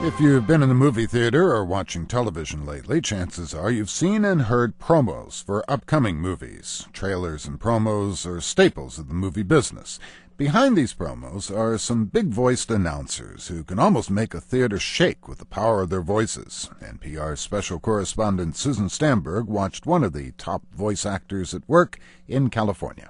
If you've been in the movie theater or watching television lately, chances are you've seen and heard promos for upcoming movies. Trailers and promos are staples of the movie business. Behind these promos are some big-voiced announcers who can almost make a theater shake with the power of their voices. NPR's special correspondent Susan Stamberg watched one of the top voice actors at work in California.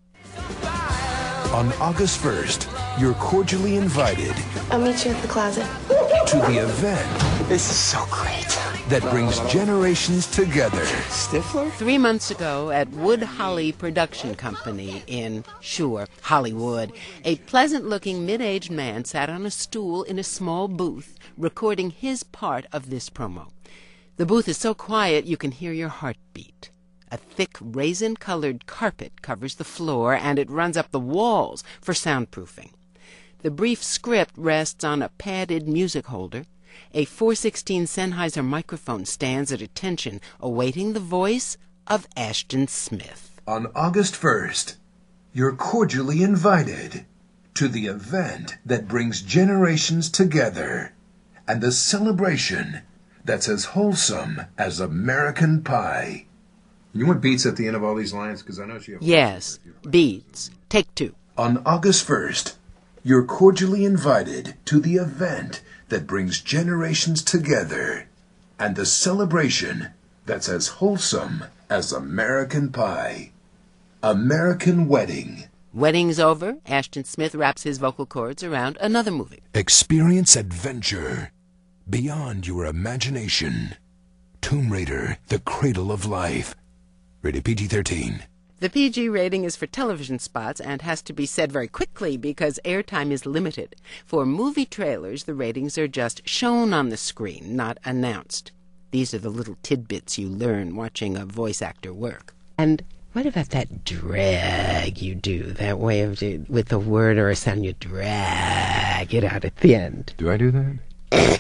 On August 1st, you're cordially invited. I'll meet you at the closet. To the event. This is so great. That brings generations together. Stifler? 3 months ago at Wood Holly Production Company in, Hollywood, a pleasant-looking mid-aged man sat on a stool in a small booth recording his part of this promo. The booth is so quiet you can hear your heartbeat. A thick raisin-colored carpet covers the floor, and it runs up the walls for soundproofing. The brief script rests on a padded music holder. A 416 Sennheiser microphone stands at attention, awaiting the voice of Ashton Smith. On August 1st, you're cordially invited to the event that brings generations together and the celebration that's as wholesome as American pie. You want beats at the end of all these lines? Because I know she... Yes, beats. Take two. On August 1st, you're cordially invited to the event that brings generations together and the celebration that's as wholesome as American pie. American Wedding. Wedding's over. Ashton Smith wraps his vocal cords around another movie. Experience adventure beyond your imagination. Tomb Raider, The Cradle of Life. Rated PG-13. The PG rating is for television spots and has to be said very quickly because airtime is limited. For movie trailers, the ratings are just shown on the screen, not announced. These are the little tidbits you learn watching a voice actor work. And what about that drag you do, that way of with a word or a sound, you drag it out at the end? Do I do that?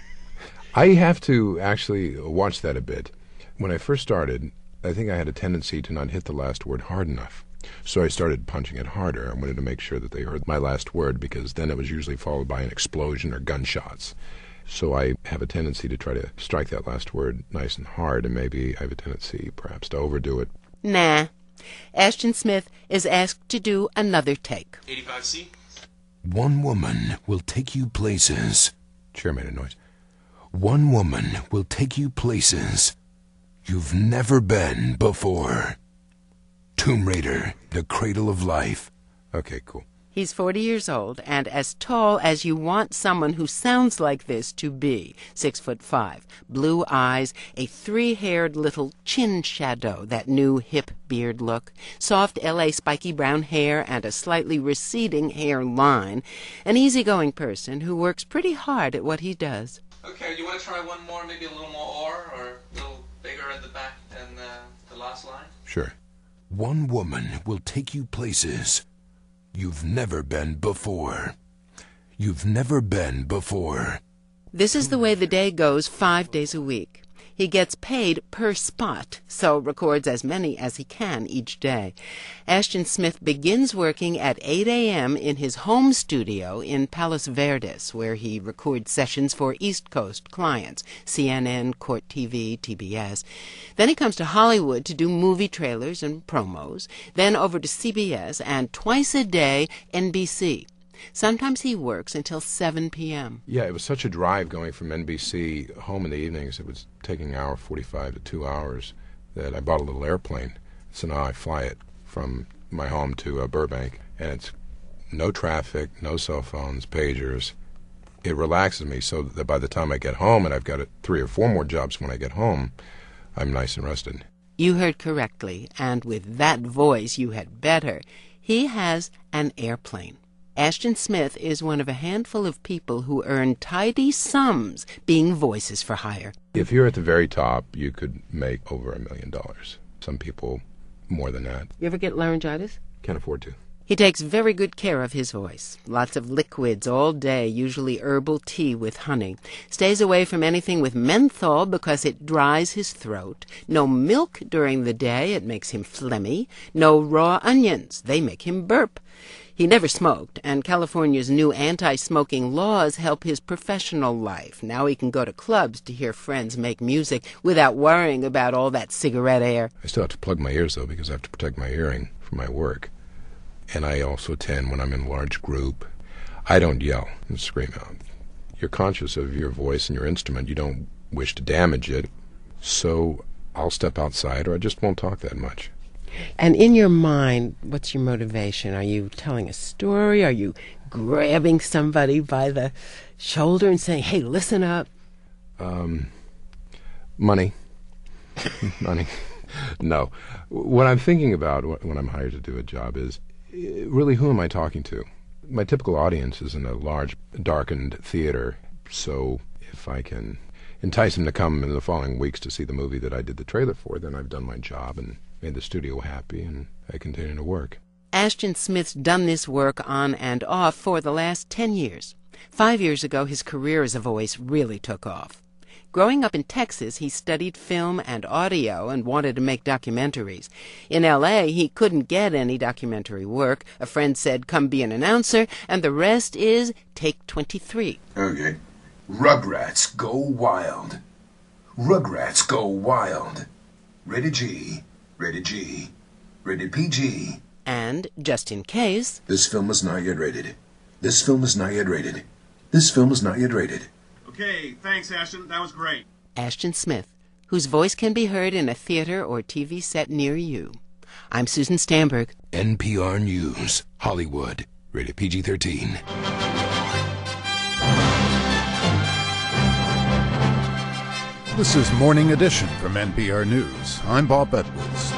I have to actually watch that a bit. When I first started, I think I had a tendency to not hit the last word hard enough. So I started punching it harder. I wanted to make sure that they heard my last word, because then it was usually followed by an explosion or gunshots. So I have a tendency to try to strike that last word nice and hard, and maybe I have a tendency perhaps to overdo it. Nah. Ashton Smith is asked to do another take. 85C. One woman will take you places. Chair made a noise. One woman will take you places you've never been before. Tomb Raider, The Cradle of Life. Okay, cool. He's 40 years old and as tall as you want someone who sounds like this to be. 6'5", blue eyes, a 3-haired little chin shadow, that new hip beard look, soft L.A. spiky brown hair and a slightly receding hairline. An easygoing person who works pretty hard at what he does. Okay, you want to try one more, maybe a little more or a little bigger at the back than the last line? Sure. One woman will take you places you've never been before. You've never been before. This is the way the day goes 5 days a week. He gets paid per spot, so records as many as he can each day. Ashton Smith begins working at 8 a.m. in his home studio in Palos Verdes, where he records sessions for East Coast clients, CNN, Court TV, TBS. Then he comes to Hollywood to do movie trailers and promos, then over to CBS, and twice a day, NBC. Sometimes he works until 7 p.m. Yeah, it was such a drive going from NBC home in the evenings. It was taking an hour 45 to 2 hours that I bought a little airplane. So now I fly it from my home to Burbank, and it's no traffic, no cell phones, pagers. It relaxes me so that by the time I get home, and I've got 3 or 4 more jobs when I get home, I'm nice and rested. You heard correctly, and with that voice you had better. He has an airplane. Ashton Smith is one of a handful of people who earn tidy sums being voices for hire. If you're at the very top, you could make over $1 million. Some people more than that. You ever get laryngitis? Can't afford to. He takes very good care of his voice. Lots of liquids all day, usually herbal tea with honey. Stays away from anything with menthol because it dries his throat. No milk during the day, it makes him phlegmy. No raw onions, they make him burp. He never smoked, and California's new anti-smoking laws help his professional life. Now he can go to clubs to hear friends make music without worrying about all that cigarette air. I still have to plug my ears, though, because I have to protect my hearing for my work. And I also tend, when I'm in a large group, I don't yell and scream out. You're conscious of your voice and your instrument. You don't wish to damage it. So I'll step outside, or I just won't talk that much. And in your mind, what's your motivation? Are you telling a story? Are you grabbing somebody by the shoulder and saying, hey, listen up? Money. Money. No. What I'm thinking about when I'm hired to do a job is, really, who am I talking to? My typical audience is in a large, darkened theater, so if I can entice them to come in the following weeks to see the movie that I did the trailer for, then I've done my job and made the studio happy, and I continue to work. Ashton Smith's done this work on and off for the last 10 years. 5 years ago, his career as a voice really took off. Growing up in Texas, he studied film and audio and wanted to make documentaries. In L.A., he couldn't get any documentary work. A friend said, come be an announcer, and the rest is take 23. Okay. Rugrats Go Wild. Rugrats Go Wild. Rated G. Rated G. Rated PG. And, just in case... This film is not yet rated. This film is not yet rated. This film is not yet rated. Okay, thanks, Ashton. That was great. Ashton Smith, whose voice can be heard in a theater or TV set near you. I'm Susan Stamberg. NPR News, Hollywood, rated PG-13. This is Morning Edition from NPR News. I'm Bob Edwards.